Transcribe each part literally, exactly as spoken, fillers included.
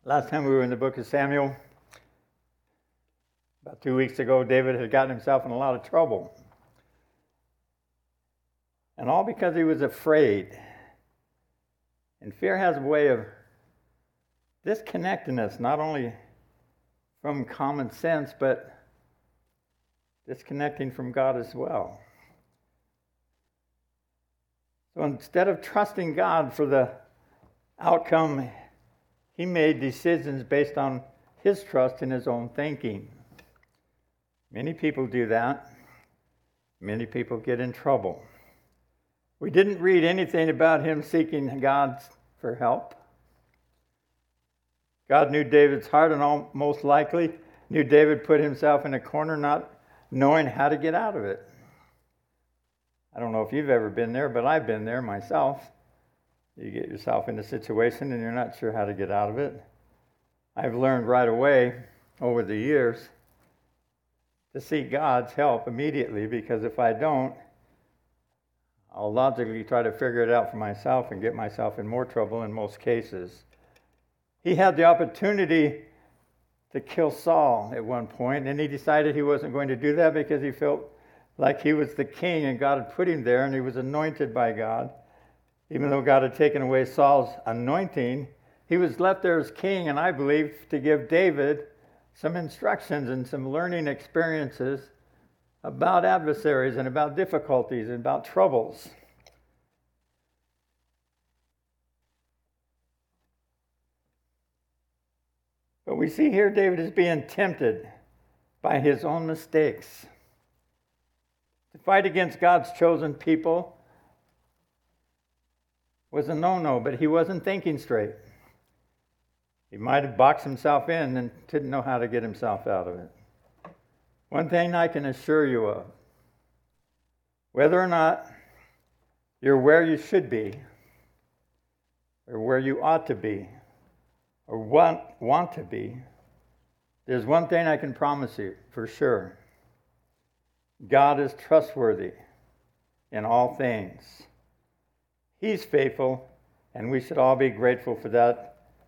Last time we were in the book of Samuel, about two weeks ago, David had gotten himself in a lot of trouble. And all because he was afraid. And fear has a way of disconnecting us, not only from common sense, but disconnecting from God as well. So instead of trusting God for the outcome, he made decisions based on his trust in his own thinking. Many people do that. Many people get in trouble. We didn't read anything about him seeking God for help. God knew David's heart and all, most likely knew David put himself in a corner not knowing how to get out of it. I don't know if you've ever been there, but I've been there myself. You get yourself in a situation and you're not sure how to get out of it. I've learned right away over the years to seek God's help immediately, because if I don't, I'll logically try to figure it out for myself and get myself in more trouble in most cases. He had the opportunity to kill Saul at one point, and he decided he wasn't going to do that because he felt like he was the king and God had put him there and he was anointed by God. Even though God had taken away Saul's anointing, he was left there as king, and I believe to give David some instructions and some learning experiences about adversaries and about difficulties and about troubles. But we see here David is being tempted by his own mistakes. To fight against God's chosen people was a no-no, but he wasn't thinking straight. He might have boxed himself in and didn't know how to get himself out of it. One thing I can assure you of, whether or not you're where you should be, or where you ought to be, or want, want to be, there's one thing I can promise you for sure. God is trustworthy in all things. He's faithful, and we should all be grateful for that.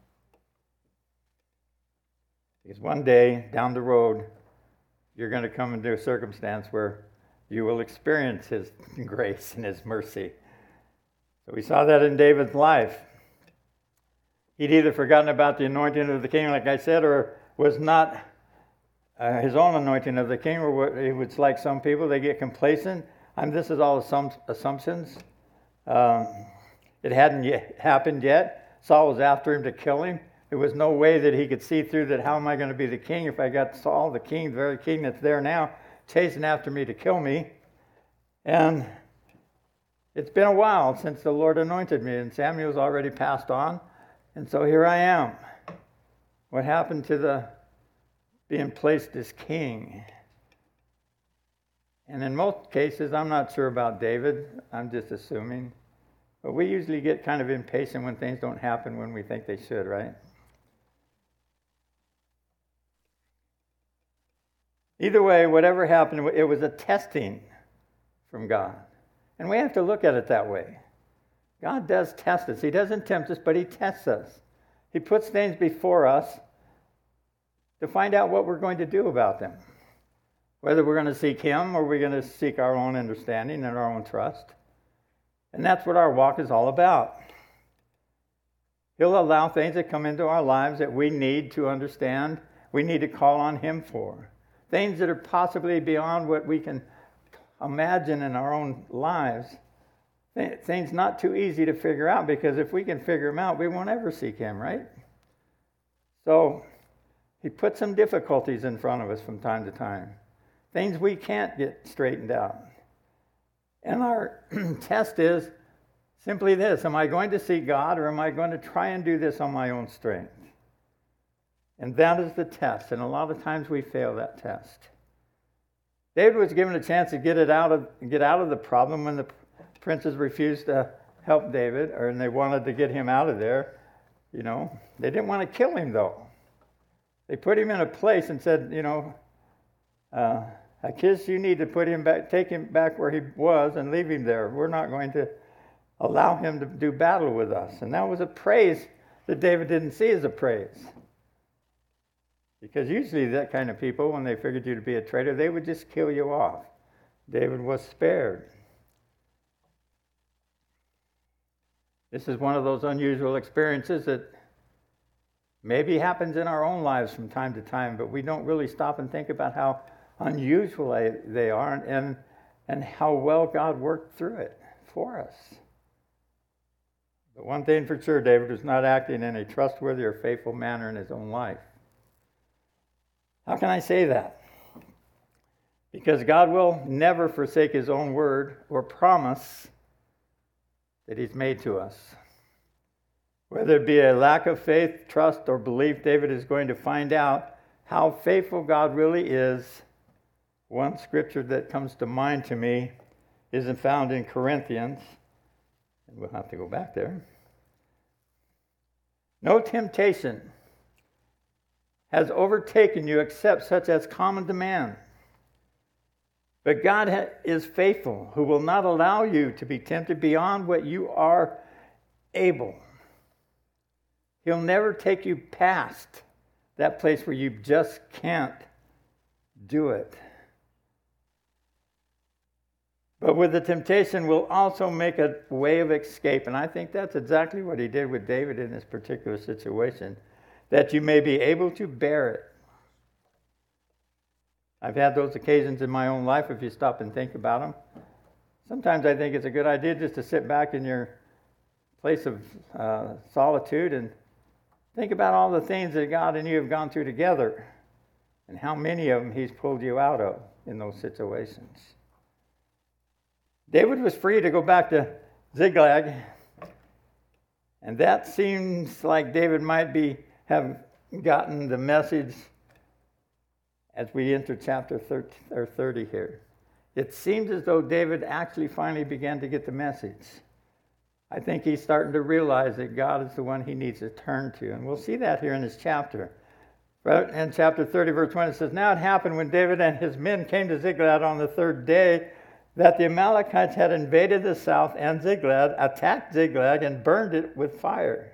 Because one day, down the road, you're going to come into a circumstance where you will experience his grace and his mercy. So we saw that in David's life. He'd either forgotten about the anointing of the king, like I said, or was not uh, his own anointing of the king, or it was like some people, they get complacent. I mean, this is all assum- assumptions. Um, it hadn't yet happened yet. Saul was after him to kill him. There was no way that he could see through that. How am I going to be the king if I got Saul, the king, the very king that's there now, chasing after me to kill me? And it's been a while since the Lord anointed me, and Samuel's already passed on. And so here I am. What happened to the being placed as king? And in most cases, I'm not sure about David. I'm just assuming. But we usually get kind of impatient when things don't happen when we think they should, right? Either way, whatever happened, it was a testing from God. And we have to look at it that way. God does test us. He doesn't tempt us, but he tests us. He puts things before us to find out what we're going to do about them. Whether we're going to seek him or we're going to seek our own understanding and our own trust. And that's what our walk is all about. He'll allow things that come into our lives that we need to understand, we need to call on him for. Things that are possibly beyond what we can imagine in our own lives. Things not too easy to figure out, because if we can figure them out, we won't ever seek him, right? So he puts some difficulties in front of us from time to time. Things we can't get straightened out. And our test is simply this: am I going to seek God, or am I going to try and do this on my own strength? And that is the test, and a lot of times we fail that test. David was given a chance to get it out of get out of the problem when the princes refused to help David, or and they wanted to get him out of there. You know, they didn't want to kill him though. They put him in a place and said, you know, uh, Achish, you need to put him back, take him back where he was and leave him there. We're not going to allow him to do battle with us. And that was a praise that David didn't see as a praise. Because usually that kind of people, when they figured you to be a traitor, they would just kill you off. David was spared. This is one of those unusual experiences that maybe happens in our own lives from time to time, but we don't really stop and think about how unusual they are and, and how well God worked through it for us. But one thing for sure, David was not acting in a trustworthy or faithful manner in his own life. How can I say that? Because God will never forsake his own word or promise that he's made to us. Whether it be a lack of faith, trust, or belief, David is going to find out how faithful God really is. One scripture that comes to mind to me isn't found in Corinthians, and we'll have to go back there. No temptation has overtaken you except such as common to man. But God ha- is faithful, who will not allow you to be tempted beyond what you are able. He'll never take you past that place where you just can't do it. But with the temptation, we'll also make a way of escape. And I think that's exactly what he did with David in this particular situation, that you may be able to bear it. I've had those occasions in my own life, if you stop and think about them. Sometimes I think it's a good idea just to sit back in your place of uh, solitude and think about all the things that God and you have gone through together and how many of them he's pulled you out of in those situations. David was free to go back to Ziklag, and that seems like David might be have gotten the message as we enter chapter thirty here. It seems as though David actually finally began to get the message. I think he's starting to realize that God is the one he needs to turn to, and we'll see that here in this chapter. In chapter thirty, verse twenty, it says, "Now it happened when David and his men came to Ziklag on the third day that the Amalekites had invaded the south and Ziklag, attacked Ziklag, and burned it with fire,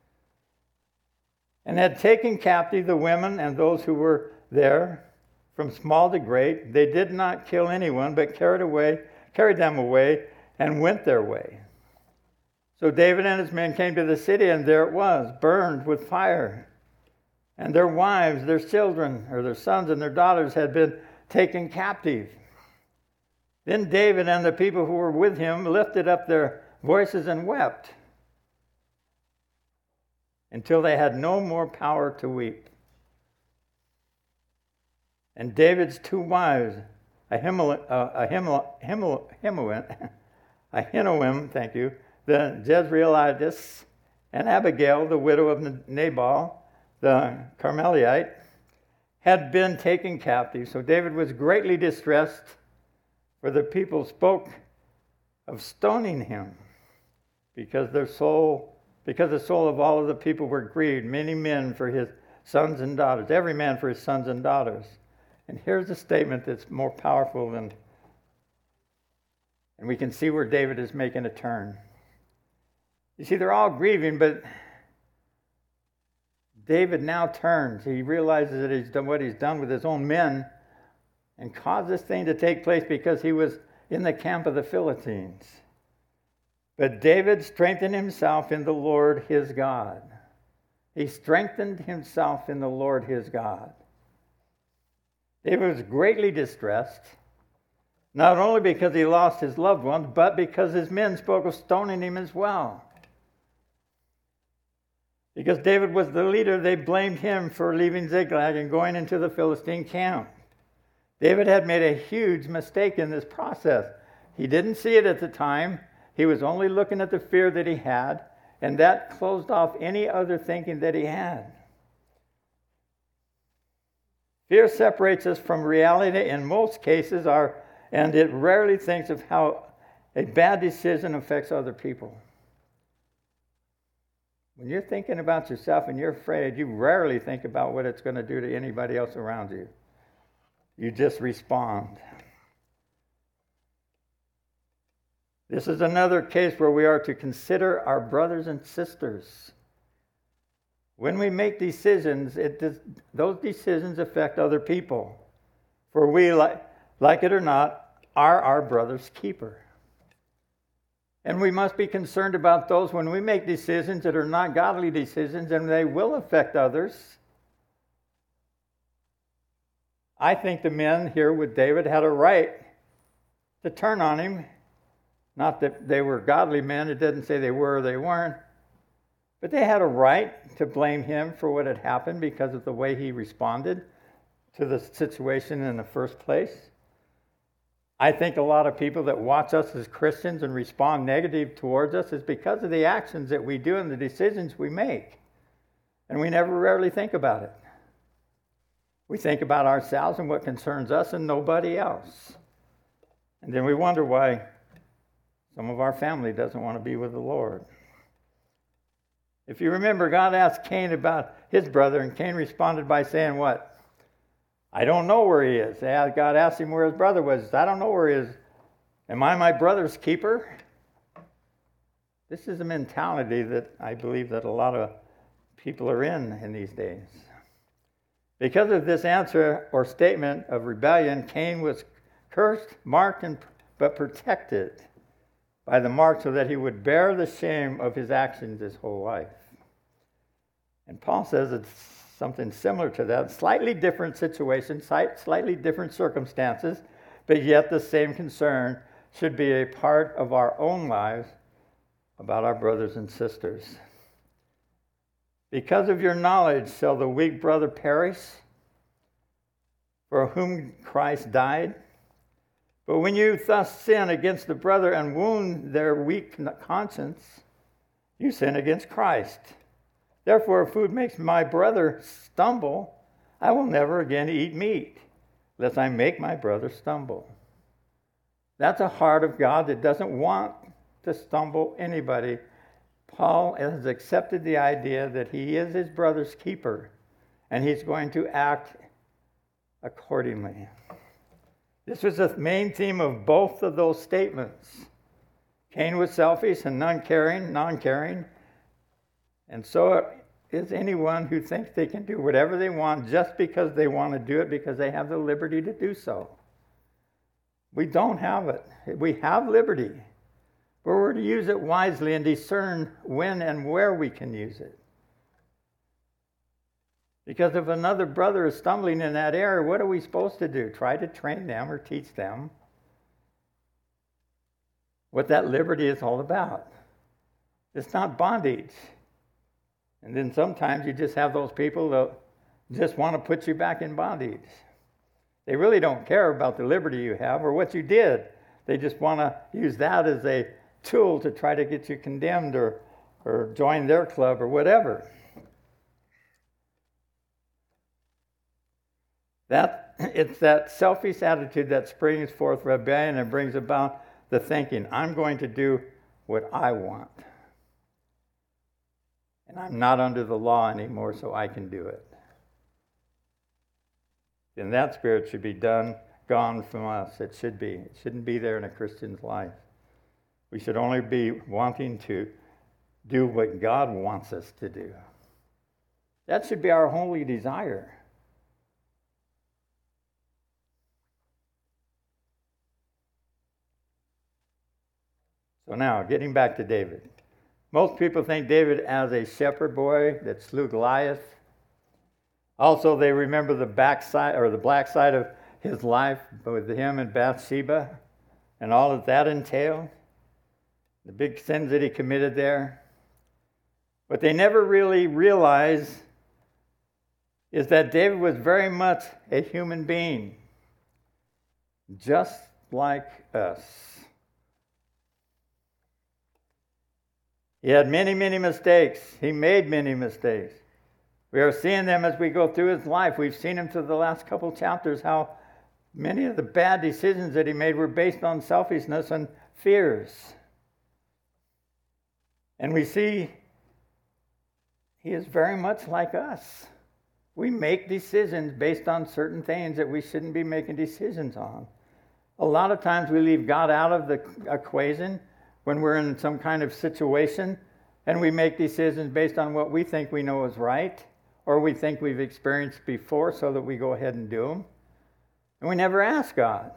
and had taken captive the women and those who were there, from small to great. They did not kill anyone, but carried away, carried them away, and went their way. So David and his men came to the city, and there it was, burned with fire. And their wives, their children, or their sons and their daughters had been taken captive. Then David and the people who were with him lifted up their voices and wept until they had no more power to weep. And David's two wives, Ahinoam, Ahinoam, thank you, the Jezreelitess, and Abigail, the widow of Nabal, the Carmelite, had been taken captive. So David was greatly distressed, for the people spoke of stoning him, because their soul, because the soul of all of the people were grieved, many men for his sons and daughters, every man for his sons and daughters. And here's a statement that's more powerful than, and we can see where David is making a turn. You see, they're all grieving, but David now turns. He realizes that he's done what he's done with his own men and caused this thing to take place because he was in the camp of the Philistines. But David strengthened himself in the Lord his God. He strengthened himself in the Lord his God. David was greatly distressed, not only because he lost his loved ones, but because his men spoke of stoning him as well. Because David was the leader, they blamed him for leaving Ziklag and going into the Philistine camp. David had made a huge mistake in this process. He didn't see it at the time. He was only looking at the fear that he had, and that closed off any other thinking that he had. Fear separates us from reality in most cases, our, and it rarely thinks of how a bad decision affects other people. When you're thinking about yourself and you're afraid, you rarely think about what it's going to do to anybody else around you. You just respond. This is another case where we are to consider our brothers and sisters. When we make decisions, it does, those decisions affect other people. For we, like, like it or not, are our brother's keeper. And we must be concerned about those when we make decisions that are not godly decisions, and they will affect others. I think the men here with David had a right to turn on him. Not that they were godly men. It doesn't say they were or they weren't. But they had a right to blame him for what had happened because of the way he responded to the situation in the first place. I think a lot of people that watch us as Christians and respond negative towards us is because of the actions that we do and the decisions we make. And we never rarely think about it. We think about ourselves and what concerns us and nobody else. And then we wonder why some of our family doesn't want to be with the Lord. If you remember, God asked Cain about his brother, and Cain responded by saying what? I don't know where he is. God asked him where his brother was. I don't know where he is. Am I my brother's keeper? This is a mentality that I believe that a lot of people are in in these days. Because of this answer or statement of rebellion, Cain was cursed, marked, and, but protected by the mark so that he would bear the shame of his actions his whole life. And Paul says it's something similar to that, slightly different situation, slightly different circumstances, but yet the same concern should be a part of our own lives about our brothers and sisters. Because of your knowledge shall the weak brother perish, for whom Christ died. But when you thus sin against the brother and wound their weak conscience, you sin against Christ. Therefore, if food makes my brother stumble, I will never again eat meat, lest I make my brother stumble. That's a heart of God that doesn't want to stumble anybody. Paul has accepted the idea that he is his brother's keeper, and he's going to act accordingly. This was the main theme of both of those statements. Cain was selfish and non-caring, non-caring, and so is anyone who thinks they can do whatever they want just because they want to do it because they have the liberty to do so. We don't have it. We have liberty. But we're to use it wisely and discern when and where we can use it. Because if another brother is stumbling in that area, what are we supposed to do? Try to train them or teach them what that liberty is all about. It's not bondage. And then sometimes you just have those people that just want to put you back in bondage. They really don't care about the liberty you have or what you did. They just want to use that as a tool to try to get you condemned or, or join their club or whatever. That it's that selfish attitude that springs forth rebellion and brings about the thinking, I'm going to do what I want. And I'm not under the law anymore, so I can do it. Then that spirit should be done, gone from us. It should be. It shouldn't be there in a Christian's life. We should only be wanting to do what God wants us to do. That should be our holy desire. So now, getting back to David. Most people think David as a shepherd boy that slew Goliath. Also, they remember the backside or the black side of his life with him and Bathsheba and all that that entailed. The big sins that he committed there. What they never really realize is that David was very much a human being, just like us. He had many, many mistakes. He made many mistakes. We are seeing them as we go through his life. We've seen him through the last couple chapters, how many of the bad decisions that he made were based on selfishness and fears. And we see he is very much like us. We make decisions based on certain things that we shouldn't be making decisions on. A lot of times we leave God out of the equation when we're in some kind of situation and we make decisions based on what we think we know is right, or we think we've experienced before, so that we go ahead and do them. And we never ask God.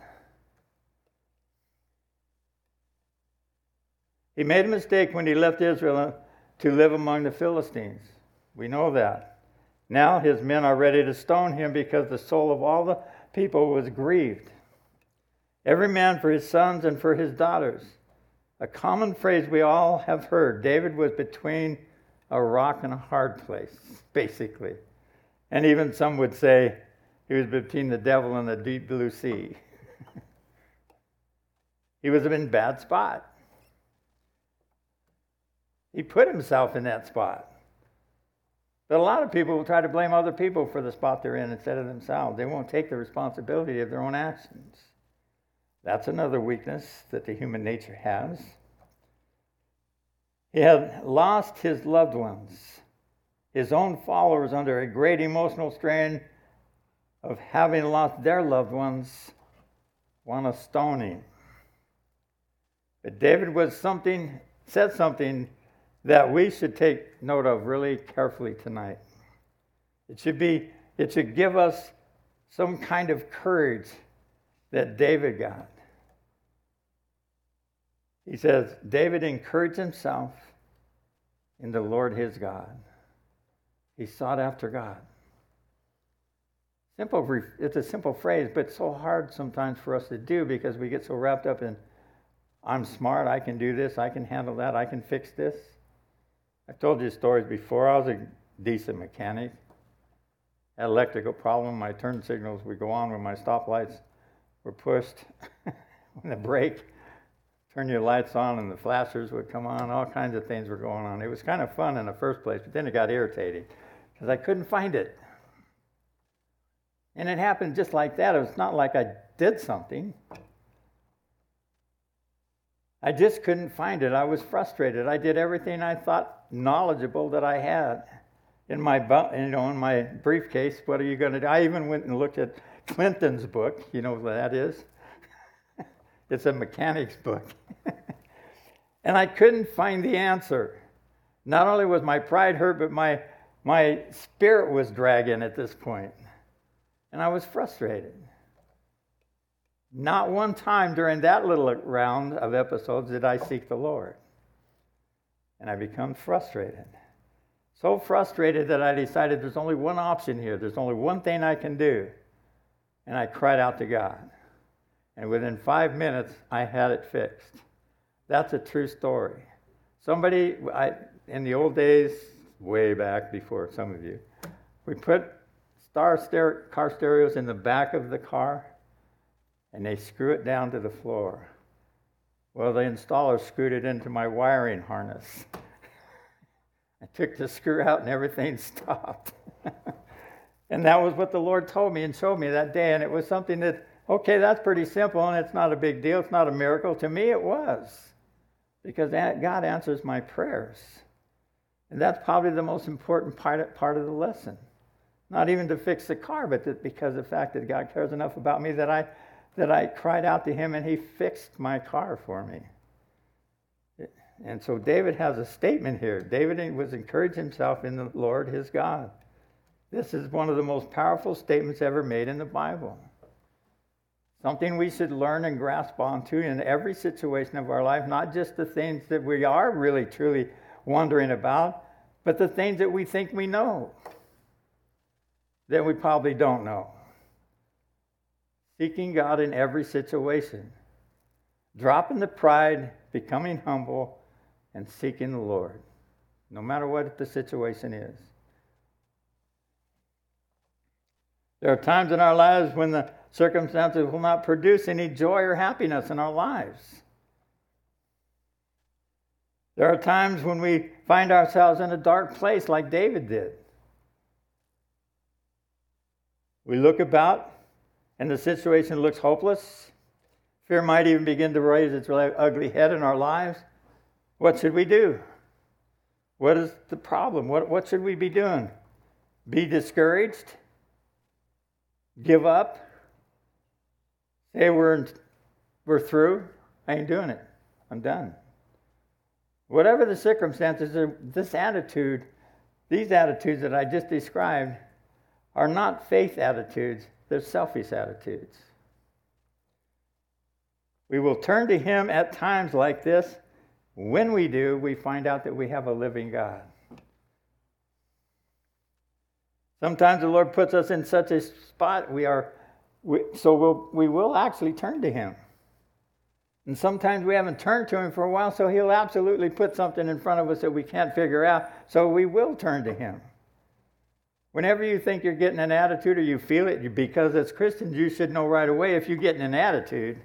He made a mistake when he left Israel to live among the Philistines. We know that. Now his men are ready to stone him because the soul of all the people was grieved. Every man for his sons and for his daughters. A common phrase we all have heard. David was between a rock and a hard place, basically. And even some would say he was between the devil and the deep blue sea. He was in a bad spot. He put himself in that spot. But a lot of people will try to blame other people for the spot they're in instead of themselves. They won't take the responsibility of their own actions. That's another weakness that the human nature has. He had lost his loved ones, his own followers, under a great emotional strain of having lost their loved ones, want to stone him. But David was something, said something that we should take note of really carefully tonight. It should be, it should give us some kind of courage that David got. He says, David encouraged himself in the Lord his God. He sought after God. Simple, it's a simple phrase, but so hard sometimes for us to do because we get so wrapped up in, I'm smart, I can do this, I can handle that, I can fix this. I've told you stories before. I was a decent mechanic. Had an electrical problem. My turn signals would go on when my stoplights were pushed. When the brake, turn your lights on and the flashers would come on. All kinds of things were going on. It was kind of fun in the first place, but then it got irritating because I couldn't find it. And it happened just like that. It was not like I did something. I just couldn't find it. I was frustrated. I did everything I thought knowledgeable that I had in my, you know, in my briefcase. What are you going to do? I even went and looked at Clinton's book. You know what that is? It's a mechanics book. And I couldn't find the answer. Not only was my pride hurt, but my my spirit was dragging at this point. And I was frustrated. Not one time during that little round of episodes did I seek the Lord. And I become frustrated. So frustrated that I decided there's only one option here. There's only one thing I can do. And I cried out to God. And within five minutes, I had it fixed. That's a true story. Somebody, I, in the old days, way back before some of you, we put star stereo, car stereos in the back of the car, and they screw it down to the floor. Well, the installer screwed it into my wiring harness. I took the screw out and everything stopped. And that was what the Lord told me and showed me that day. And it was something that, okay, that's pretty simple and it's not a big deal. It's not a miracle. To me, it was. Because God answers my prayers. And that's probably the most important part, part of the lesson. Not even to fix the car, but that because of the fact that God cares enough about me that I that I cried out to him and he fixed my car for me. And so David has a statement here. David was encouraging himself in the Lord his God. This is one of the most powerful statements ever made in the Bible. Something we should learn and grasp onto in every situation of our life, not just the things that we are really truly wondering about, but the things that we think we know that we probably don't know. Seeking God in every situation. Dropping the pride, becoming humble, and seeking the Lord, no matter what the situation is. There are times in our lives when the circumstances will not produce any joy or happiness in our lives. There are times when we find ourselves in a dark place like David did. We look about and the situation looks hopeless. Fear might even begin to raise its ugly head in our lives. What should we do? What is the problem? What, what should we be doing? Be discouraged? Give up? Say we're, we're through? I ain't doing it. I'm done. Whatever the circumstances, this attitude, these attitudes that I just described are not faith attitudes, they're selfish attitudes. We will turn to him at times like this. When we do, we find out that we have a living God. Sometimes the Lord puts us in such a spot we are, we, so we'll, we will actually turn to him. And sometimes we haven't turned to him for a while, so he'll absolutely put something in front of us that we can't figure out, so we will turn to him. Whenever you think you're getting an attitude or you feel it, because as Christians, you should know right away if you're getting an attitude.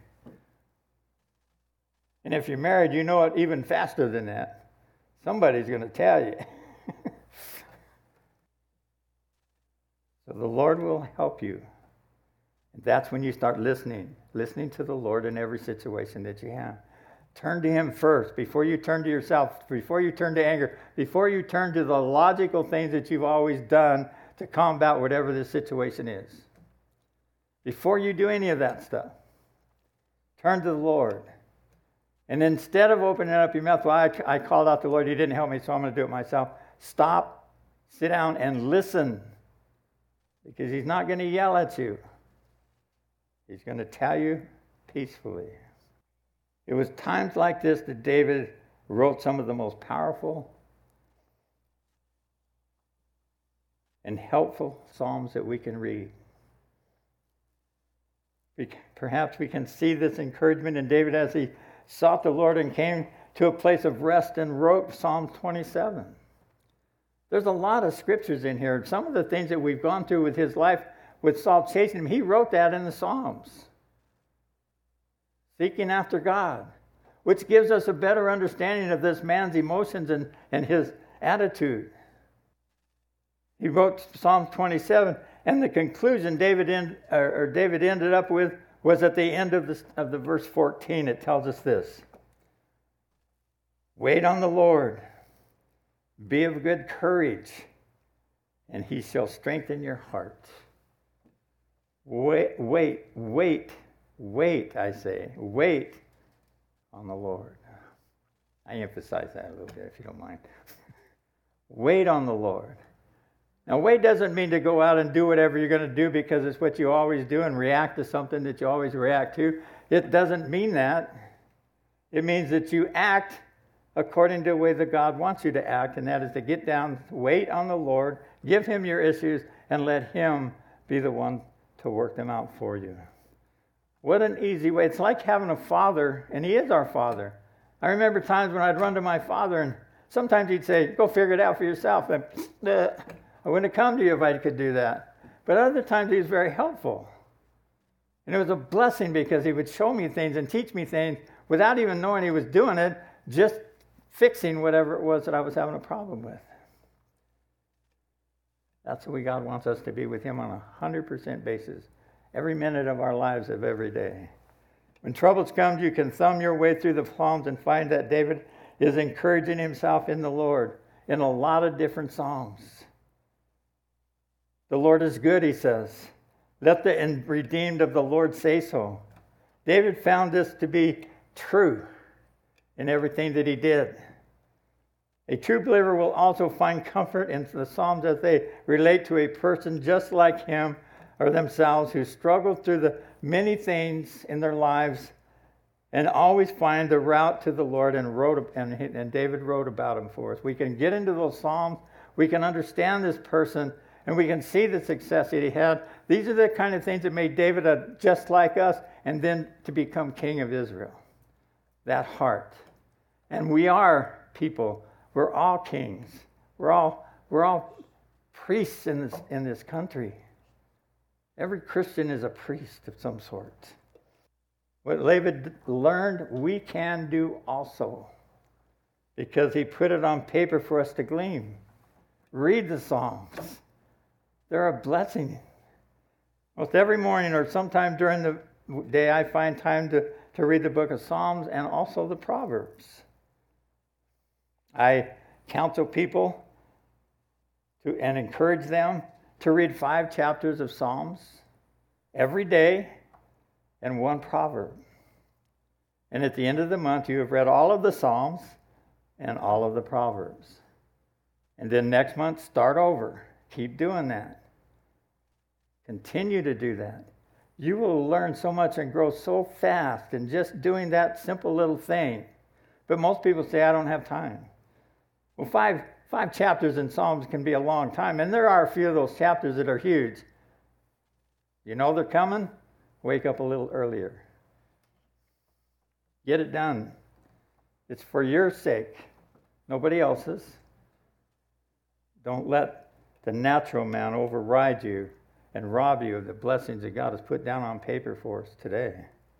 And if you're married, you know it even faster than that. Somebody's going to tell you. So the Lord will help you. That's when you start listening, listening to the Lord in every situation that you have. Turn to him first before you turn to yourself, before you turn to anger, before you turn to the logical things that you've always done to combat whatever the situation is. Before you do any of that stuff, turn to the Lord. And instead of opening up your mouth, well, I, I called out to the Lord, he didn't help me, so I'm going to do it myself. Stop, sit down, and listen. Because he's not going to yell at you. He's going to tell you peacefully. It was times like this that David wrote some of the most powerful and helpful psalms that we can read. Perhaps we can see this encouragement in David as he sought the Lord and came to a place of rest and wrote Psalm twenty-seven. There's a lot of scriptures in here. Some of the things that we've gone through with his life, with Saul chasing him, he wrote that in the Psalms. Seeking after God, which gives us a better understanding of this man's emotions and, and his attitude. He wrote Psalm twenty-seven, and the conclusion David, end, or, or David ended up with was at the end of, this, of the verse fourteen. It tells us this. Wait on the Lord. Be of good courage, and he shall strengthen your heart. Wait, wait, wait, wait, I say. Wait on the Lord. I emphasize that a little bit, if you don't mind. Wait on the Lord. Now, wait doesn't mean to go out and do whatever you're going to do because it's what you always do and react to something that you always react to. It doesn't mean that. It means that you act according to the way that God wants you to act, and that is to get down, wait on the Lord, give him your issues, and let him be the one to work them out for you. What an easy way. It's like having a father, and he is our father. I remember times when I'd run to my father, and sometimes he'd say, go figure it out for yourself. And uh, I wouldn't have come to you if I could do that. But other times he was very helpful. And it was a blessing because he would show me things and teach me things without even knowing he was doing it, just fixing whatever it was that I was having a problem with. That's the way God wants us to be with him on a one hundred percent basis, every minute of our lives of every day. When troubles come, you can thumb your way through the Psalms and find that David is encouraging himself in the Lord in a lot of different Psalms. The Lord is good, he says. Let the redeemed of the Lord say so. David found this to be true in everything that he did. A true believer will also find comfort in the Psalms as they relate to a person just like him or themselves who struggled through the many things in their lives and always find the route to the Lord, and wrote and, and David wrote about him for us. We can get into those Psalms, we can understand this person, and we can see the success that he had. These are the kind of things that made David a, just like us, and then to become king of Israel. That heart. And we are people. We're all kings. We're all we're all priests in this in this country. Every Christian is a priest of some sort. What David learned, we can do also, because he put it on paper for us to glean. Read the Psalms. They're a blessing. Most every morning or sometime during the day, I find time to, to read the book of Psalms and also the Proverbs. I counsel people to and encourage them to read five chapters of Psalms every day and one proverb. And at the end of the month, you have read all of the Psalms, and all of the Proverbs. And then next month, start over. Keep doing that. Continue to do that. You will learn so much and grow so fast in just doing that simple little thing. But most people say, I don't have time. Well, five, five chapters in Psalms can be a long time, and there are a few of those chapters that are huge. You know they're coming? Wake up a little earlier. Get it done. It's for your sake, nobody else's. Don't let the natural man override you and rob you of the blessings that God has put down on paper for us today.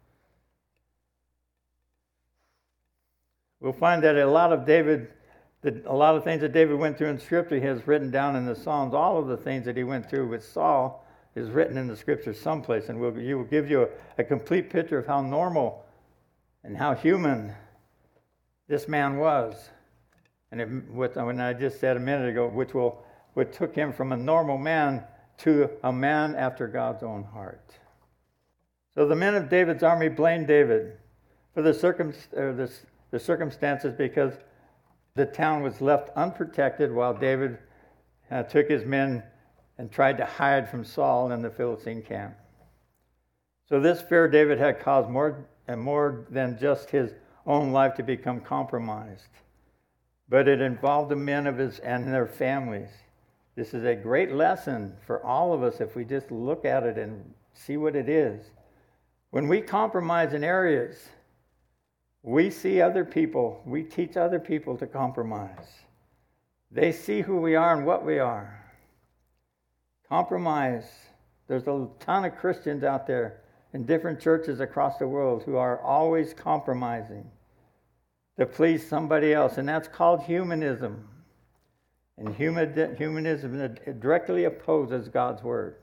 We'll find that a lot of David, that a lot of things that David went through in Scripture, he has written down in the Psalms. All of the things that he went through with Saul is written in the Scripture someplace, and we'll, you will give you a, a complete picture of how normal and how human this man was. And it, what, when I just said a minute ago, which will, what took him from a normal man to a man after God's own heart. So the men of David's army blamed David for the, circum, or the, the circumstances because the town was left unprotected while David uh, took his men and tried to hide from Saul in the Philistine camp. So this fear David had caused more and more than just his own life to become compromised, but it involved the men of his and their families. This is a great lesson for all of us if we just look at it and see what it is. When we compromise in areas, we see other people, we teach other people to compromise. They see who we are and what we are. Compromise. There's a ton of Christians out there in different churches across the world who are always compromising to please somebody else, and that's called humanism. And human, humanism directly opposes God's word.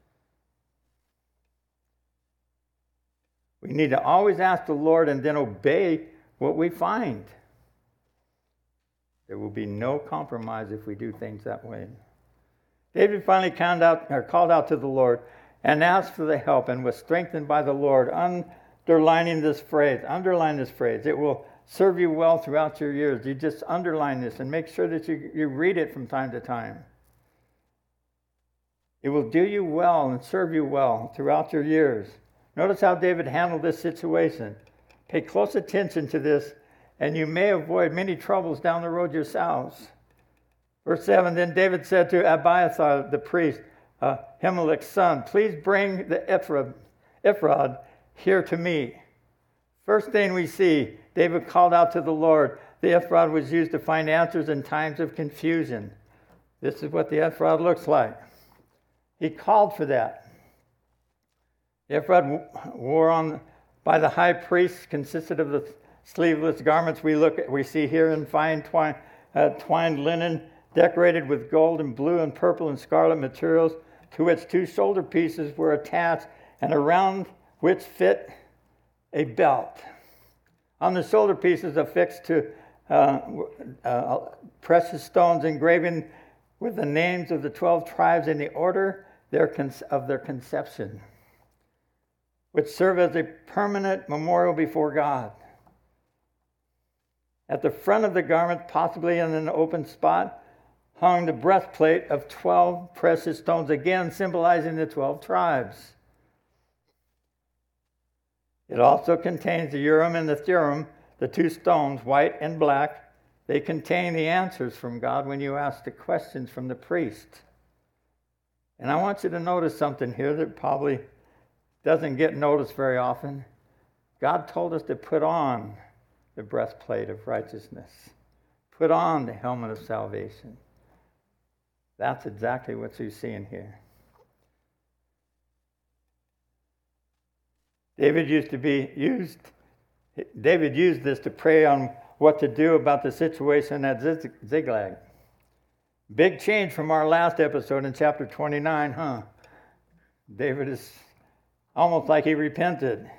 We need to always ask the Lord and then obey what we find. There will be no compromise if we do things that way. David finally called out, or called out to the Lord and asked for the help and was strengthened by the Lord. Underlining this phrase, underline this phrase. It will serve you well throughout your years. You just underline this and make sure that you, you read it from time to time. It will do you well and serve you well throughout your years. Notice how David handled this situation. Pay close attention to this, and you may avoid many troubles down the road yourselves. Verse seven, then David said to Abiathar the priest, uh, Ahimelech's son, please bring the ephod, ephod here to me. First thing we see, David called out to the Lord. The ephod was used to find answers in times of confusion. This is what the ephod looks like. He called for that. The ephod worn on by the high priest consisted of the sleeveless garments we look at, we see here in fine twine, uh, twined linen, decorated with gold and blue and purple and scarlet materials, to which two shoulder pieces were attached, and around which fit a belt. On the shoulder pieces affixed to uh, uh, precious stones engraving with the names of the twelve tribes in the order their con- of their conception, which serve as a permanent memorial before God. At the front of the garment, possibly in an open spot, hung the breastplate of twelve precious stones, again symbolizing the twelve tribes. It also contains the Urim and the Thummim, the two stones, white and black. They contain the answers from God when you ask the questions from the priest. And I want you to notice something here that probably doesn't get noticed very often. God told us to put on the breastplate of righteousness. Put on the helmet of salvation. That's exactly what you're seeing here. David used to be used, David used this to pray on what to do about the situation at Ziklag. Big change from our last episode in chapter twenty-nine, huh? David is almost like he repented.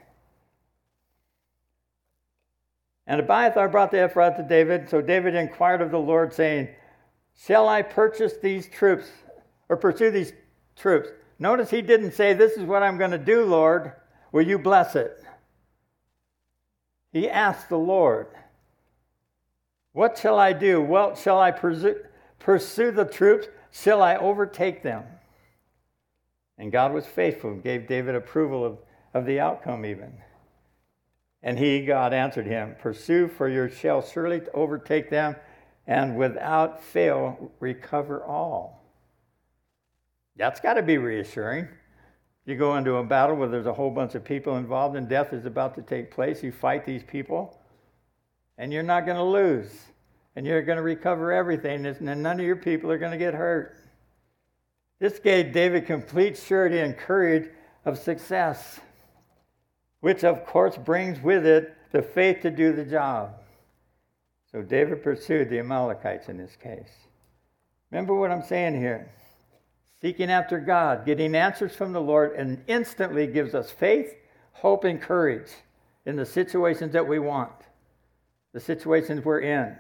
And Abiathar brought the ephod to David, so David inquired of the Lord, saying, shall I purchase these troops, or pursue these troops? Notice he didn't say, this is what I'm going to do, Lord. Will you bless it? He asked the Lord. What shall I do? Well, shall I pursue, pursue the troops? Shall I overtake them? And God was faithful, gave David approval of, of the outcome even. And he, God, answered him, pursue, for you shall surely overtake them, and without fail recover all. That's got to be reassuring. You go into a battle where there's a whole bunch of people involved and death is about to take place. You fight these people, and you're not going to lose. And you're going to recover everything, and none of your people are going to get hurt. This gave David complete surety and courage of success, which of course brings with it the faith to do the job. So David pursued the Amalekites in this case. Remember what I'm saying here. Seeking after God, getting answers from the Lord, and instantly gives us faith, hope, and courage in the situations that we want, the situations we're in.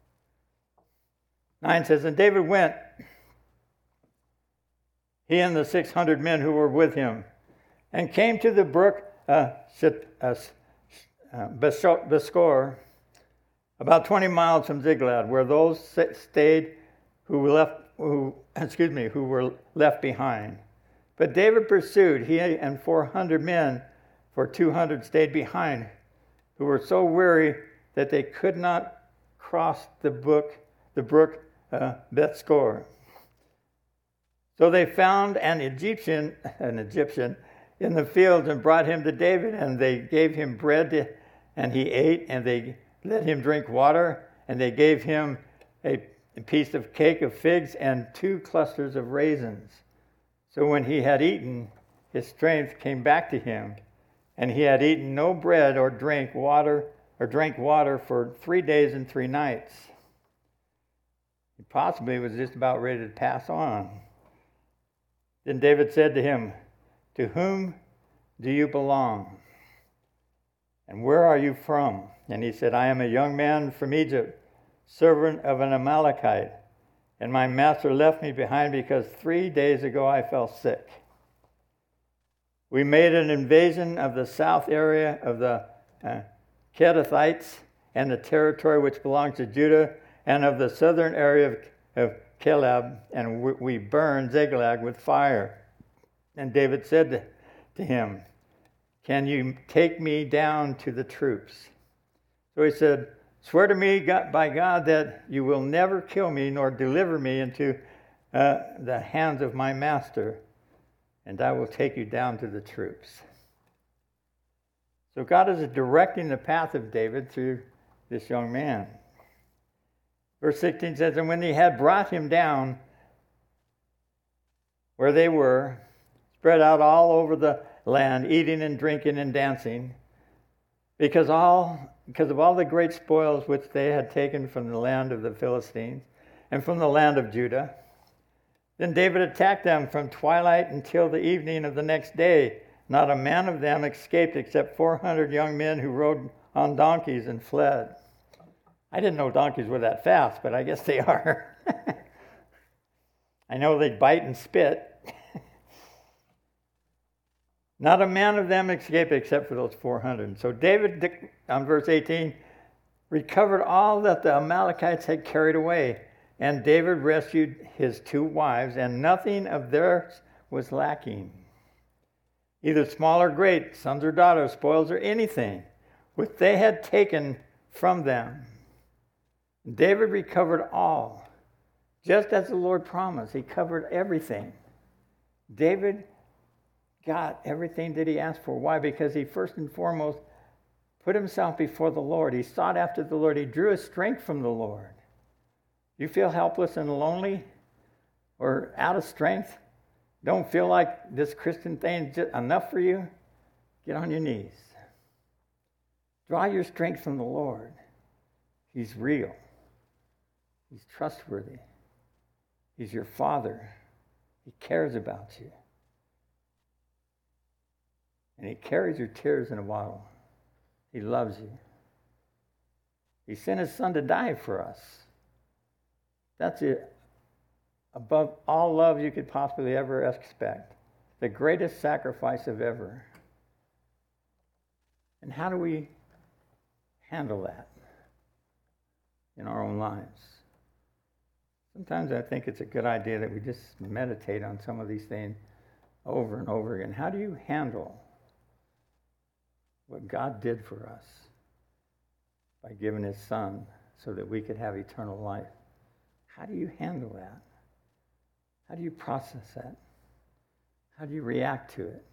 nine says, and David went, he and the six hundred men who were with him, and came to the brook uh, uh, Besor, about twenty miles from Ziklag, where those stayed who left, who excuse me, who were left behind. But David pursued, he and four hundred men, for two hundred stayed behind, who were so weary that they could not cross the brook, the brook uh, Bethscor. So they found an Egyptian, an Egyptian, in the fields and brought him to David, and they gave him bread, to, and he ate, and they let him drink water, and they gave him a, a piece of cake of figs and two clusters of raisins. So when he had eaten, his strength came back to him, and he had eaten no bread or drank water or drank water for three days and three nights. He possibly was just about ready to pass on. Then David said to him, to whom do you belong? And where are you from? And he said, I am a young man from Egypt, servant of an Amalekite. And my master left me behind because three days ago I fell sick. We made an invasion of the south area of the uh, Kerethites and the territory which belongs to Judah, and of the southern area of, of Caleb, and we, we burned Ziklag with fire. And David said to, to him, can you take me down to the troops? So he said, swear to me God, by God that you will never kill me nor deliver me into uh, the hands of my master, and I will take you down to the troops. So God is directing the path of David through this young man. Verse sixteen says, and when they had brought him down where they were, spread out all over the land, eating and drinking and dancing, because all because of all the great spoils which they had taken from the land of the Philistines and from the land of Judah. Then David attacked them from twilight until the evening of the next day. Not a man of them escaped except four hundred young men who rode on donkeys and fled. I didn't know donkeys were that fast, but I guess they are. I know they bite and spit. Not a man of them escaped except for those four hundred. So David, on verse eighteen, recovered all that the Amalekites had carried away. And David rescued his two wives, and nothing of theirs was lacking, either small or great, sons or daughters, spoils or anything, which they had taken from them. David recovered all, just as the Lord promised. He covered everything. David got everything that he asked for. Why? Because he first and foremost put himself before the Lord. He sought after the Lord. He drew his strength from the Lord. You feel helpless and lonely or out of strength? Don't feel like this Christian thing is just enough for you? Get on your knees. Draw your strength from the Lord. He's real. He's trustworthy. He's your Father. He cares about you. And he carries your tears in a bottle. He loves you. He sent his Son to die for us. That's it. Above all love you could possibly ever expect. The greatest sacrifice of ever. And how do we handle that? in our own lives. Sometimes I think it's a good idea that we just meditate on some of these things over and over again. How do you handle what God did for us by giving his Son so that we could have eternal life? How do you handle that? How do you process that? How do you react to it?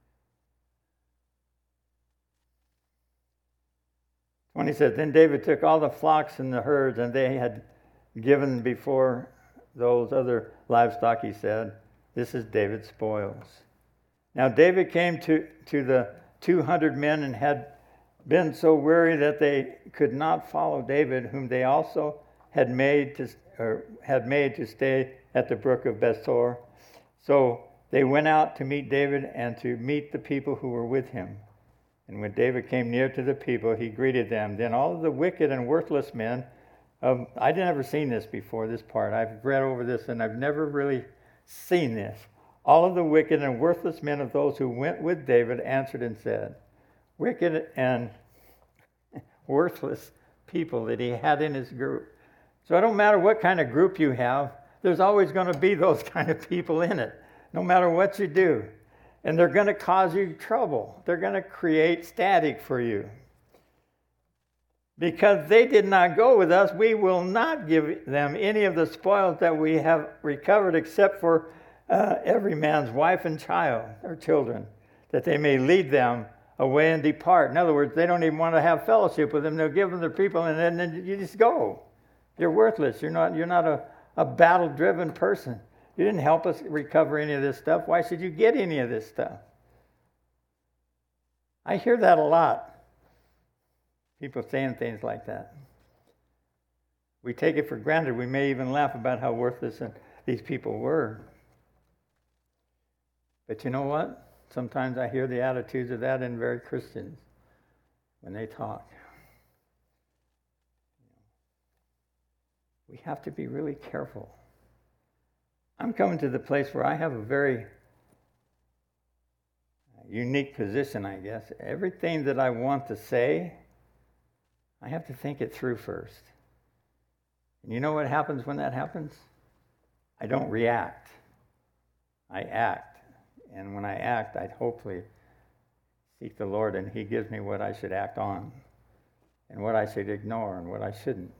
When he said, then David took all the flocks and the herds, and they had given before those other livestock, he said, this is David's spoils. Now David came to, to the two hundred men and had been so weary that they could not follow David, whom they also had made to or had made to stay at the brook of Besor. So they went out to meet David and to meet the people who were with him. And when David came near to the people, he greeted them. Then all of the wicked and worthless men, um, I'd never seen this before, this part. I've read over this and I've never really seen this. All of the wicked and worthless men of those who went with David answered and said, wicked and worthless people that he had in his group. So it don't matter what kind of group you have, there's always going to be those kind of people in it, no matter what you do. And they're going to cause you trouble. They're going to create static for you. Because they did not go with us, we will not give them any of the spoils that we have recovered, except for uh, every man's wife and child, or children, that they may lead them away and depart. In other words, they don't even want to have fellowship with them. They'll give them their people, and then, then you just go. You're worthless. You're not, you're not a, a battle-driven person. You didn't help us recover any of this stuff. Why should you get any of this stuff? I hear that a lot. People saying things like that. We take it for granted. We may even laugh about how worthless these people were. But you know what? Sometimes I hear the attitudes of that in very Christians when they talk. We have to be really careful. I'm coming to the place where I have a very unique position, I guess. Everything that I want to say, I have to think it through first. And you know what happens when that happens? I don't react. I act. And when I act, I hopefully seek the Lord, and he gives me what I should act on and what I should ignore and what I shouldn't.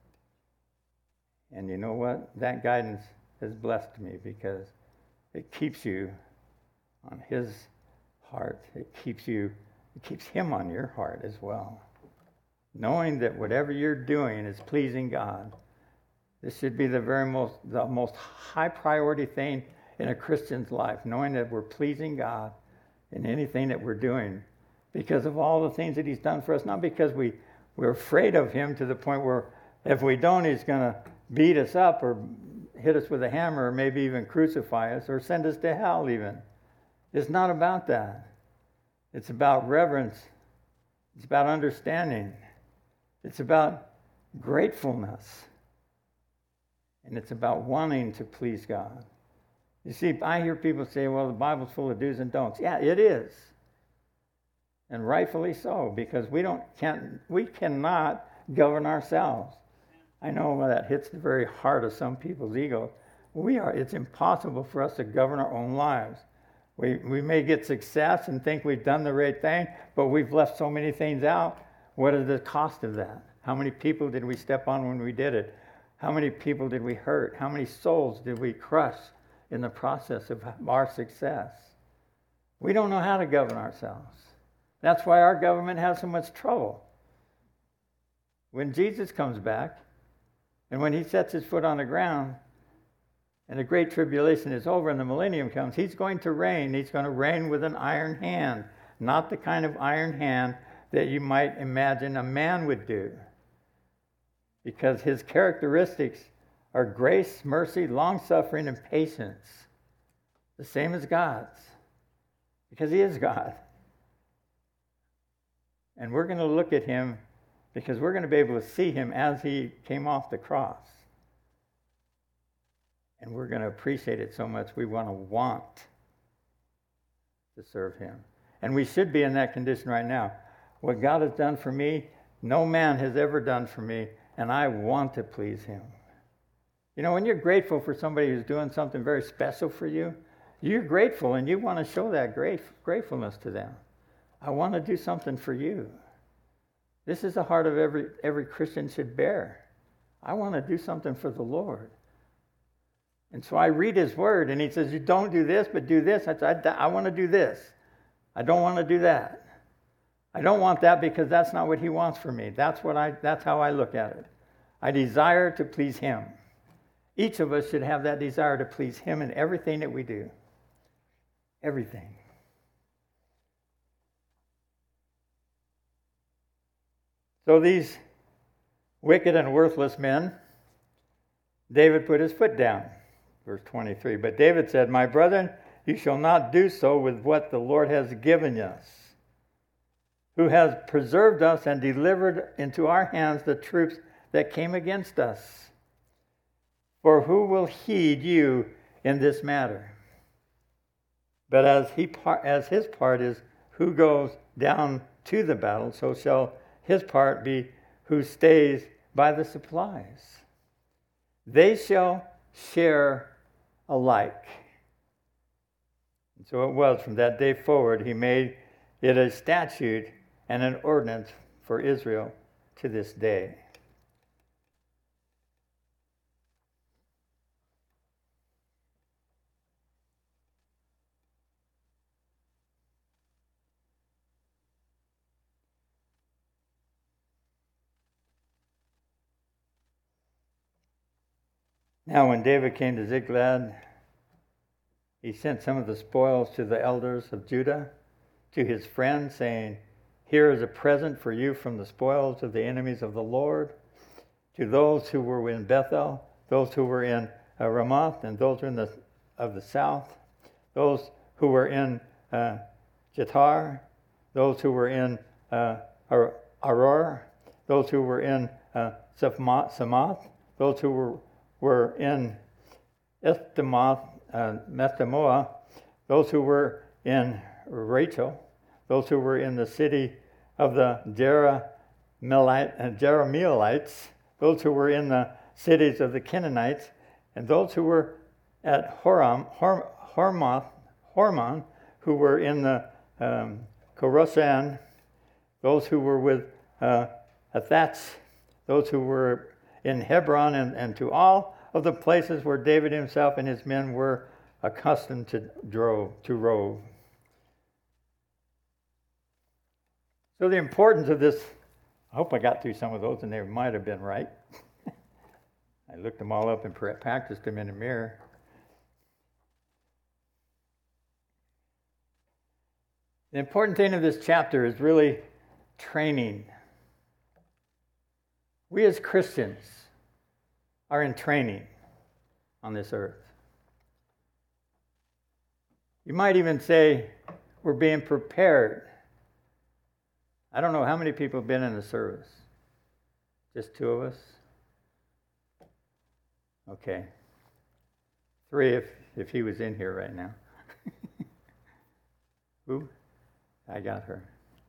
And you know what? That guidance has blessed me because it keeps you on his heart. It keeps you, it keeps him on your heart as well. Knowing that whatever you're doing is pleasing God. This should be the very most, the most high priority thing in a Christian's life, knowing that we're pleasing God in anything that we're doing because of all the things that he's done for us, not because we, we're afraid of him to the point where if we don't, he's going to beat us up or hit us with a hammer or maybe even crucify us or send us to hell even. It's not about that. It's about reverence. It's about understanding. It's about gratefulness. And it's about wanting to please God. You see, I hear people say, well, the Bible's full of do's and don'ts. Yeah, it is. And rightfully so, because we don't can't we cannot govern ourselves. I know that hits the very heart of some people's ego. We are it's impossible for us to govern our own lives. We we may get success and think we've done the right thing, but we've left so many things out. What is the cost of that? How many people did we step on when we did it? How many people did we hurt? How many souls did we crush in the process of our success? We don't know how to govern ourselves. That's why our government has so much trouble. When Jesus comes back, and when he sets his foot on the ground, and the great tribulation is over and the millennium comes, he's going to reign. He's going to reign with an iron hand, not the kind of iron hand that you might imagine a man would do. Because his characteristics are grace, mercy, long-suffering, and patience. The same as God's. Because he is God. And we're going to look at him because we're going to be able to see him as he came off the cross. And we're going to appreciate it so much we want to want to serve him. And we should be in that condition right now. What God has done for me, no man has ever done for me. and I want to please him. You know, when you're grateful for somebody who's doing something very special for you, you're grateful and you want to show that great gratefulness to them. I want to do something for you. This is the heart of every every Christian should bear. I want to do something for the Lord. And so I read his word, and he says, you don't do this, but do this. I, I, I want to do this. I don't want to do that. I don't want that because that's not what he wants for me. That's what I. That's how I look at it. I desire to please him. Each of us should have that desire to please him in everything that we do. Everything. So these wicked and worthless men, David put his foot down. Verse twenty-three, but David said, my brethren, you shall not do so with what the Lord has given us, who has preserved us and delivered into our hands the troops that came against us. For who will heed you in this matter? But as he par- as his part is who goes down to the battle, so shall his part be who stays by the supplies. They shall share alike. And so it was from that day forward, he made it a statute and an ordinance for Israel to this day. Now, when David came to Ziklag, he sent some of the spoils to the elders of Judah, to his friends, saying, here is a present for you from the spoils of the enemies of the Lord, to those who were in Bethel, those who were in uh, Ramoth, and those in the of the south, those who were in uh, Jettar, those who were in uh, Ar- Aror, those who were in uh, Samath, those who were were in Eshtemoth, uh, Meshtemoa, those who were in Rachel, those who were in the city of the Jerahmeelites, those who were in the cities of the Canaanites, and those who were at Horam, Hor, Hormoth, Hormon, who were in the um, Chorasan, those who were with uh, Athats, those who were in Hebron, and, and to all of the places where David himself and his men were accustomed to drove, to rove. So the importance of this, I hope I got through some of those, and they might have been right. I looked them all up and practiced them in the mirror. The important thing of this chapter is really training. We as Christians are in training on this earth. You might even say we're being prepared. I don't know how many people have been in the service. Just two of us? Okay. Three if, if he was in here right now. Who? I got her.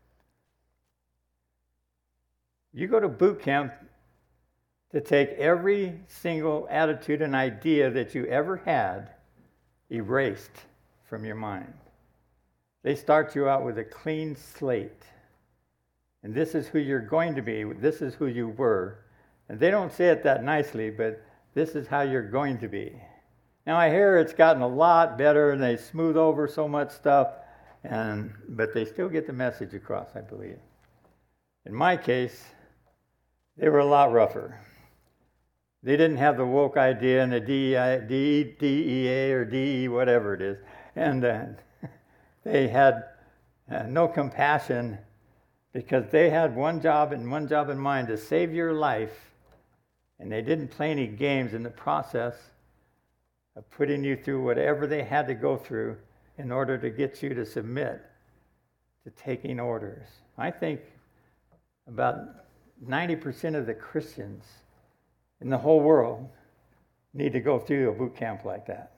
You go to boot camp to take every single attitude and idea that you ever had erased from your mind. They start you out with a clean slate. And this is who you're going to be. This is who you were. And they don't say it that nicely, but this is how you're going to be. Now I hear it's gotten a lot better and they smooth over so much stuff, and but they still get the message across, I believe. In my case, they were a lot rougher. They didn't have the woke idea and the D E A or D E, whatever it is. And uh, they had uh, no compassion because they had one job and one job in mind, to save your life. And they didn't play any games in the process of putting you through whatever they had to go through in order to get you to submit to taking orders. I think about ninety percent of the Christians in the whole world need to go through a boot camp like that.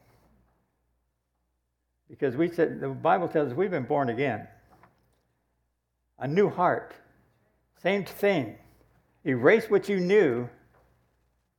Because we said, the Bible tells us we've been born again. A new heart. Same thing. Erase what you knew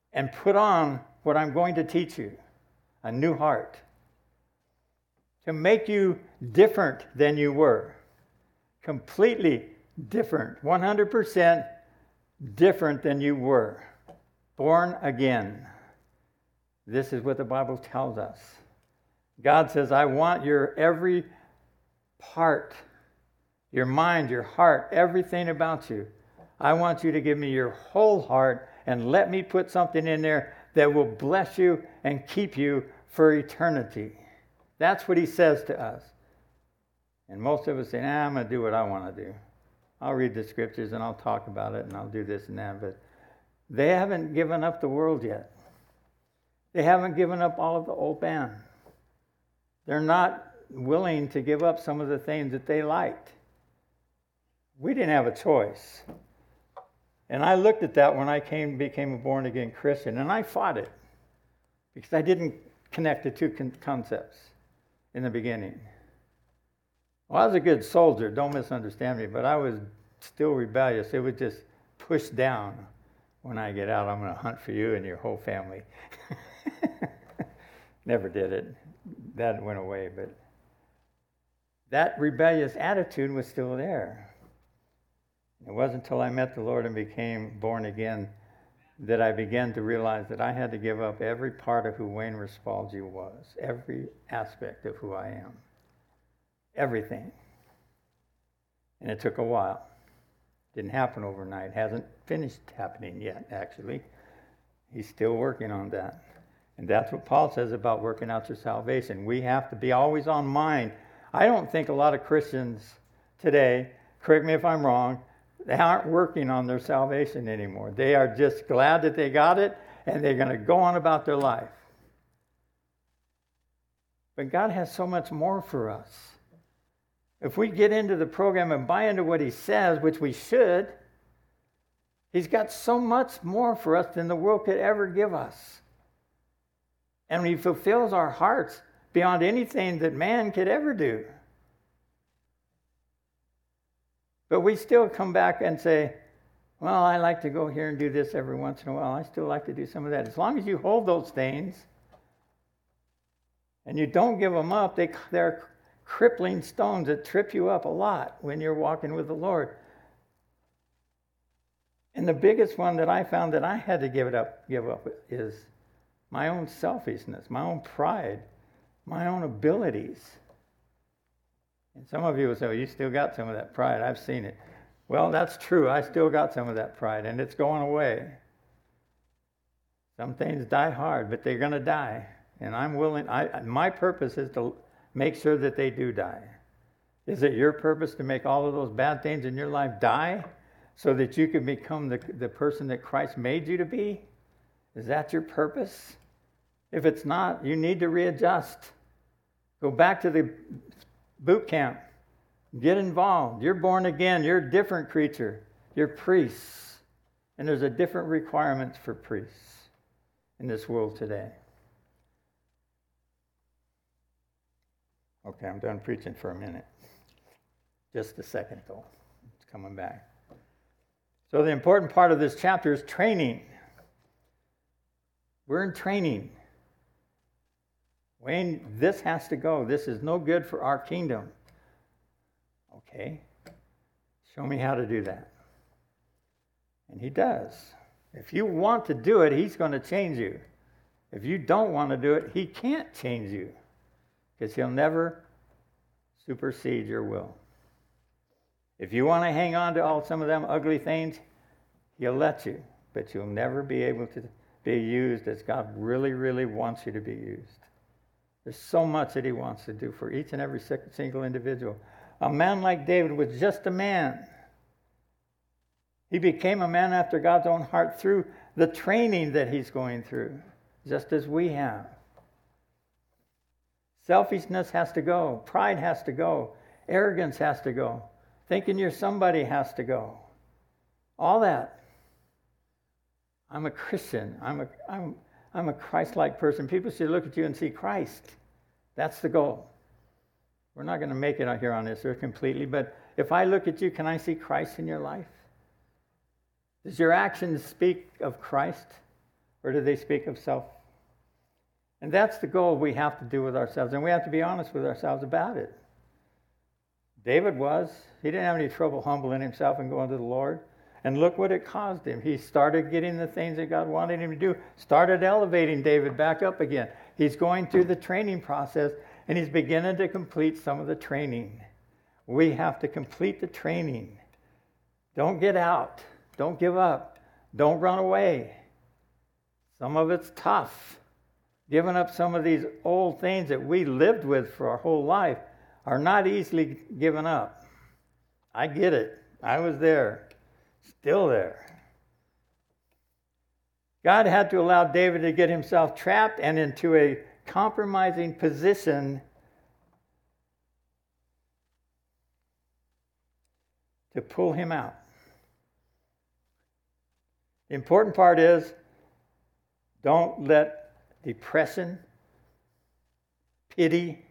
and put on what I'm going to teach you, a new heart, to make you different than you were, completely different, one hundred percent different than you were, born again. This is what the Bible tells us. God says, I want your every part, your mind, your heart, everything about you. I want you to give me your whole heart and let me put something in there that will bless you and keep you for eternity. That's what he says to us. And most of us say, nah, I'm going to do what I want to do. I'll read the scriptures and I'll talk about it and I'll do this and that. But they haven't given up the world yet. They haven't given up all of the old man. They're not willing to give up some of the things that they liked. We didn't have a choice. And I looked at that when I came became a born-again Christian, and I fought it because I didn't connect the two con- concepts in the beginning. Well, I was a good soldier, don't misunderstand me, but I was still rebellious. It was just pushed down. When I get out, I'm going to hunt for you and your whole family. Never did it. That went away, but that rebellious attitude was still there. It wasn't until I met the Lord and became born again that I began to realize that I had to give up every part of who Wayne Respalgi was, every aspect of who I am, everything. And it took a while. Didn't happen overnight. Hasn't finished happening yet, actually. He's still working on that. And that's what Paul says about working out your salvation. We have to be always on mind. I don't think a lot of Christians today, correct me if I'm wrong, they aren't working on their salvation anymore. They are just glad that they got it, and they're going to go on about their life. But God has so much more for us. If we get into the program and buy into what he says, which we should, he's got so much more for us than the world could ever give us. And he fulfills our hearts beyond anything that man could ever do. But we still come back and say, well, I like to go here and do this every once in a while. I still like to do some of that. As long as you hold those things and you don't give them up, they, they're crippling stones that trip you up a lot when you're walking with the Lord. And the biggest one that I found that I had to give it up, give up is my own selfishness, my own pride, my own abilities. And some of you will say, well, you still got some of that pride. I've seen it. Well, that's true. I still got some of that pride, and it's going away. Some things die hard, but they're going to die. And I'm willing, I, my purpose is to make sure that they do die. Is it your purpose to make all of those bad things in your life die so that you can become the, the person that Christ made you to be? Is that your purpose? If it's not, you need to readjust. Go back to the boot camp. Get involved. You're born again. You're a different creature. You're priests. And there's a different requirements for priests in this world today. Okay, I'm done preaching for a minute. Just a second, though. It's coming back. So the important part of this chapter is training. We're in training. Wayne, this has to go. This is no good for our kingdom. Okay, show me how to do that. And he does. If you want to do it, he's going to change you. If you don't want to do it, he can't change you because he'll never supersede your will. If you want to hang on to all some of them ugly things, he'll let you, but you'll never be able to be used as God really, really wants you to be used. There's so much that he wants to do for each and every single individual. A man like David was just a man. He became a man after God's own heart through the training that he's going through, just as we have. Selfishness has to go. Pride has to go. Arrogance has to go. Thinking you're somebody has to go. All that. I'm a Christian. I'm a, I'm, I'm a Christ-like person. People should look at you and see Christ. That's the goal. We're not going to make it out here on this earth completely, but if I look at you, can I see Christ in your life? Does your actions speak of Christ? Or do they speak of self? And that's the goal we have to do with ourselves. And we have to be honest with ourselves about it. David was. He didn't have any trouble humbling himself and going to the Lord. And look what it caused him. He started getting the things that God wanted him to do. Started elevating David back up again. He's going through the training process, and he's beginning to complete some of the training. We have to complete the training. Don't get out. Don't give up. Don't run away. Some of it's tough. Giving up some of these old things that we lived with for our whole life are not easily given up. I get it. I was there. Still there. God had to allow David to get himself trapped and into a compromising position to pull him out. The important part is, don't let depression, pity,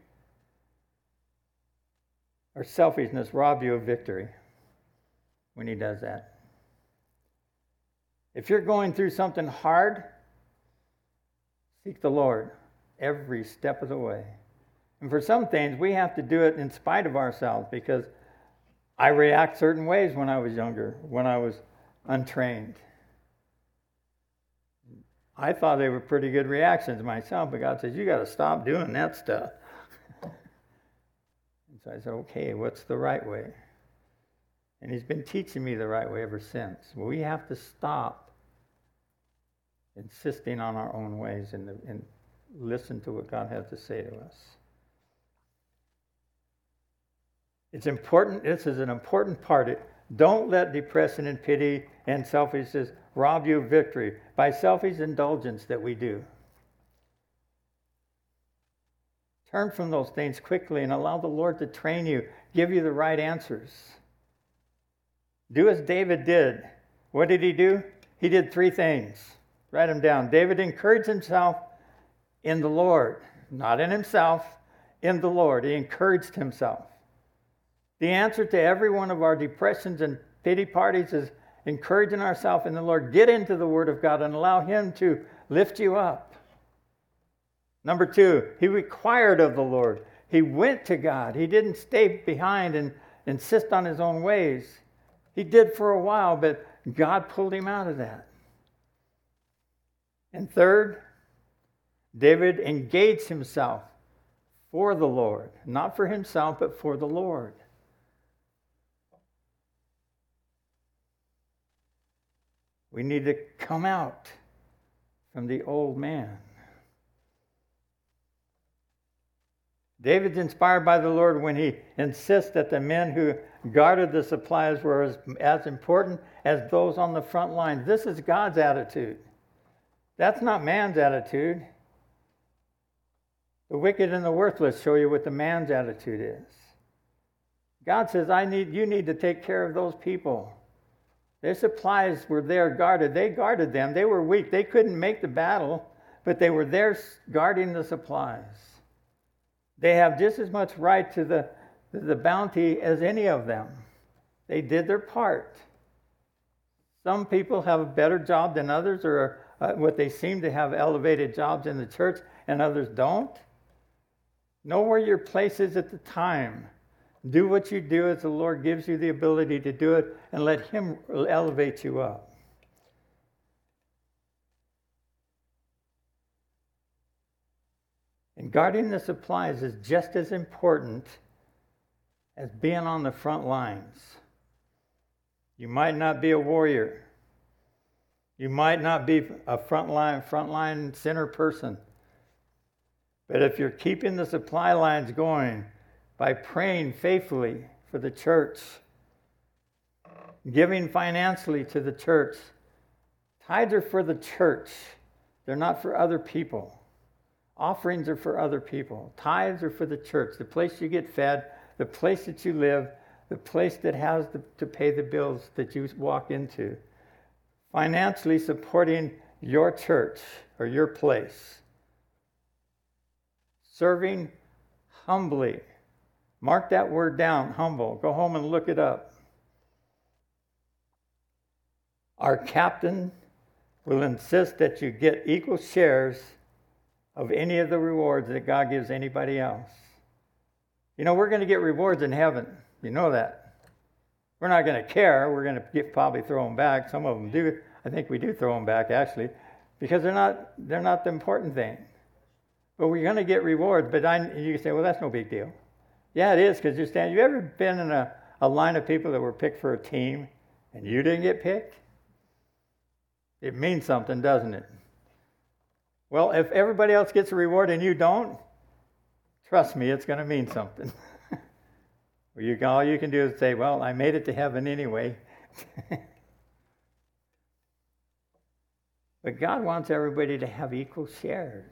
or selfishness rob you of victory when he does that. If you're going through something hard, seek the Lord every step of the way. And for some things, we have to do it in spite of ourselves, because I react certain ways when I was younger, when I was untrained. I thought they were pretty good reactions myself, but God says, you got to stop doing that stuff. And so I said, okay, what's the right way? And he's been teaching me the right way ever since. We have to stop insisting on our own ways and, and listen to what God has to say to us. It's important, this is an important part. It, don't let depression and pity and selfishness rob you of victory by selfish indulgence that we do. Turn from those things quickly and allow the Lord to train you, give you the right answers. Do as David did. What did he do? He did three things. Write them down. David encouraged himself in the Lord, not in himself, in the Lord. He encouraged himself. The answer to every one of our depressions and pity parties is encouraging ourselves in the Lord. Get into the Word of God and allow Him to lift you up. Number two, he required of the Lord. He went to God. He didn't stay behind and insist on his own ways. He did for a while, but God pulled him out of that. And third, David engaged himself for the Lord. Not for himself, but for the Lord. We need to come out from the old man. David's inspired by the Lord when he insists that the men who guarded the supplies were as, as important as those on the front line. This is God's attitude. That's not man's attitude. The wicked and the worthless show you what the man's attitude is. God says, I need you need to take care of those people. Their supplies were there guarded. They guarded them. They were weak. They couldn't make the battle, but they were there guarding the supplies. They have just as much right to the, the bounty as any of them. They did their part. Some people have a better job than others, or uh, what they seem to have elevated jobs in the church, and others don't. Know where your place is at the time. Do what you do as the Lord gives you the ability to do it, and let Him elevate you up. And guarding the supplies is just as important as being on the front lines. You might not be a warrior. You might not be a frontline, frontline center person. But if you're keeping the supply lines going by praying faithfully for the church, giving financially to the church, tithes are for the church. They're not for other people. Offerings are for other people. Tithes are for the church, the place you get fed, the place that you live, the place that has the, to pay the bills that you walk into. Financially supporting your church or your place. Serving humbly. Mark that word down, humble. Go home and look it up. Our captain will insist that you get equal shares of any of the rewards that God gives anybody else. You know, we're going to get rewards in heaven. You know that. We're not going to care. We're going to get, probably throw them back. Some of them do. I think we do throw them back, actually, because they're not, they're not the important thing. But we're going to get rewards. But I, you can say, well, that's no big deal. Yeah, it is, because you're standing. You ever been in a, a line of people that were picked for a team and you didn't get picked? It means something, doesn't it? Well, if everybody else gets a reward and you don't, trust me, it's going to mean something. Well, you, all you can do is say, well, I made it to heaven anyway. But God wants everybody to have equal shares.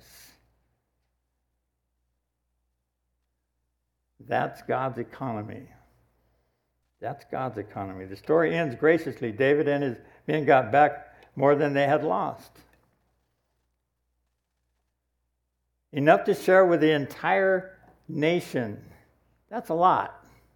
That's God's economy. That's God's economy. The story ends graciously. David and his men got back more than they had lost. Enough to share with the entire nation. That's a lot.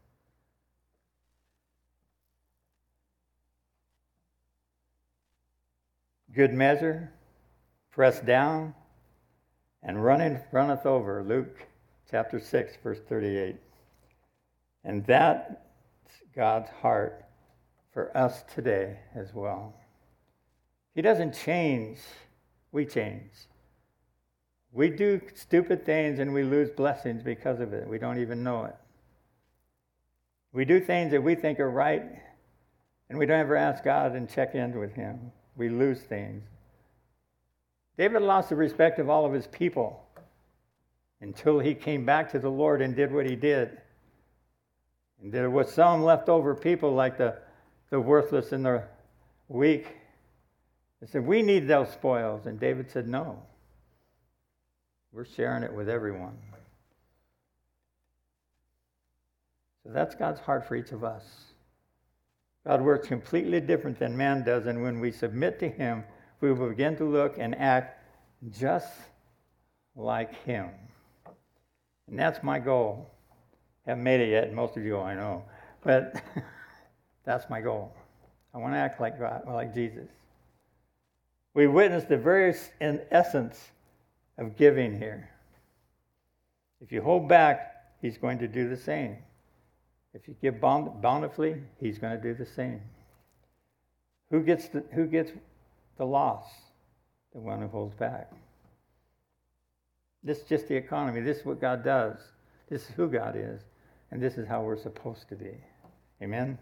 Good measure, pressed down, and running runneth over. Luke chapter six, verse thirty-eight. And that's God's heart for us today as well. He doesn't change, we change. We do stupid things and we lose blessings because of it. We don't even know it. We do things that we think are right, and we don't ever ask God and check in with Him. We lose things. David lost the respect of all of his people until he came back to the Lord and did what he did. And there was some leftover people like the, the worthless and the weak. They said, we need those spoils. And David said, no. We're sharing it with everyone. So that's God's heart for each of us. God works completely different than man does, and when we submit to Him, we will begin to look and act just like Him. And that's my goal. Haven't made it yet, and most of you I know, but that's my goal. I want to act like God, like Jesus. We witness the very essence of giving here. If you hold back, He's going to do the same. If you give bountifully, He's going to do the same. Who gets the, who gets the loss? The one who holds back. This is just the economy. This is what God does. This is who God is. And this is how we're supposed to be. Amen?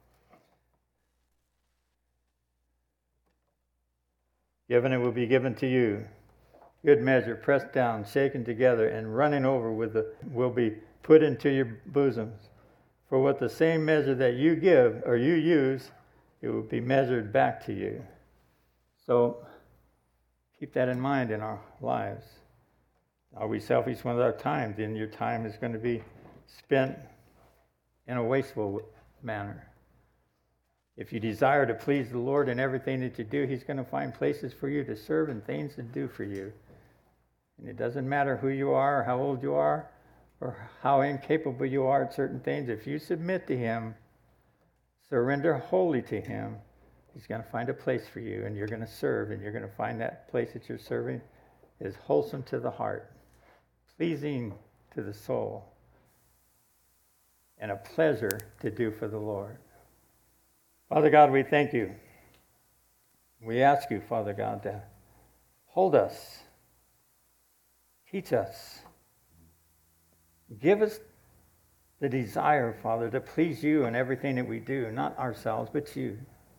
Given it will be given to you. Good measure, pressed down, shaken together, and running over with the will be put into your bosoms. For with the same measure that you give or you use, it will be measured back to you. So keep that in mind in our lives. Are we selfish with our time? Then your time is going to be spent in a wasteful manner. If you desire to please the Lord in everything that you do, He's going to find places for you to serve and things to do for you. And it doesn't matter who you are or how old you are, or how incapable you are at certain things. If you submit to Him, surrender wholly to Him, He's going to find a place for you, and you're going to serve, and you're going to find that place that you're serving is wholesome to the heart, pleasing to the soul, and a pleasure to do for the Lord. Father God, we thank You. We ask You, Father God, to hold us, teach us, give us the desire, Father, to please You in everything that we do, not ourselves, but You.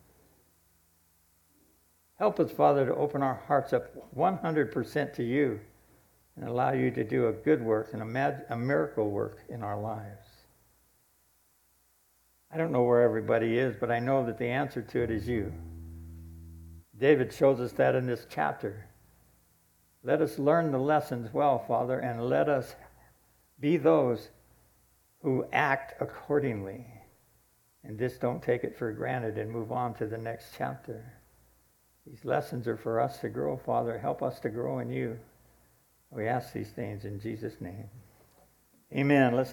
Help us, Father, to open our hearts up one hundred percent to You and allow You to do a good work and a, mag- a miracle work in our lives. I don't know where everybody is, but I know that the answer to it is You. David shows us that in this chapter. Let us learn the lessons well, Father, and let us be those who act accordingly. And just don't take it for granted and move on to the next chapter. These lessons are for us to grow, Father. Help us to grow in You. We ask these things in Jesus' name. Amen. Let's